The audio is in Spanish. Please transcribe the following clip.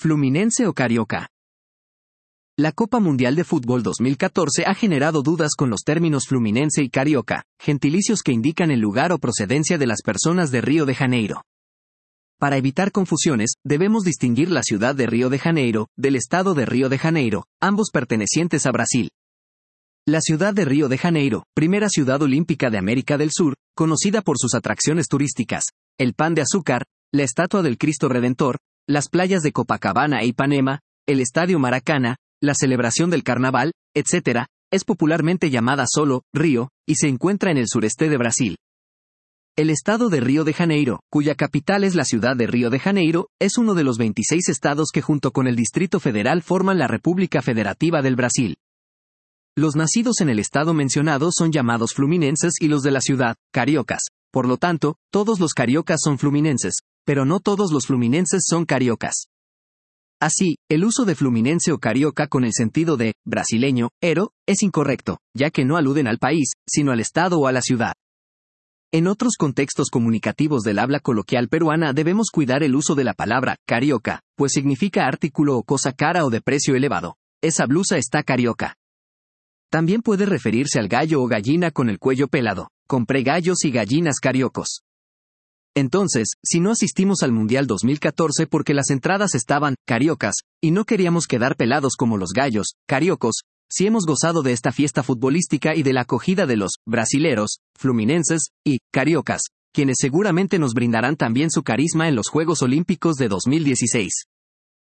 ¿Fluminense o Carioca? La Copa Mundial de Fútbol 2014 ha generado dudas con los términos Fluminense y Carioca, gentilicios que indican el lugar o procedencia de las personas de Río de Janeiro. Para evitar confusiones, debemos distinguir la ciudad de Río de Janeiro, del estado de Río de Janeiro, ambos pertenecientes a Brasil. La ciudad de Río de Janeiro, primera ciudad olímpica de América del Sur, conocida por sus atracciones turísticas, el pan de azúcar, la estatua del Cristo Redentor, las playas de Copacabana e Ipanema, el estadio Maracaná, la celebración del carnaval, etc., es popularmente llamada solo Río, y se encuentra en el sureste de Brasil. El estado de Río de Janeiro, cuya capital es la ciudad de Río de Janeiro, es uno de los 26 estados que junto con el Distrito Federal forman la República Federativa del Brasil. Los nacidos en el estado mencionado son llamados fluminenses y los de la ciudad, cariocas. Por lo tanto, todos los cariocas son fluminenses, pero no todos los fluminenses son cariocas. Así, el uso de fluminense o carioca con el sentido de brasileño, ero, es incorrecto, ya que no aluden al país, sino al estado o a la ciudad. En otros contextos comunicativos del habla coloquial peruana debemos cuidar el uso de la palabra carioca, pues significa artículo o cosa cara o de precio elevado. Esa blusa está carioca. También puede referirse al gallo o gallina con el cuello pelado. Compré gallos y gallinas cariocos. Entonces, si no asistimos al Mundial 2014 porque las entradas estaban cariocas, y no queríamos quedar pelados como los gallos, cariocos, si hemos gozado de esta fiesta futbolística y de la acogida de los brasileros, fluminenses y cariocas, quienes seguramente nos brindarán también su carisma en los Juegos Olímpicos de 2016.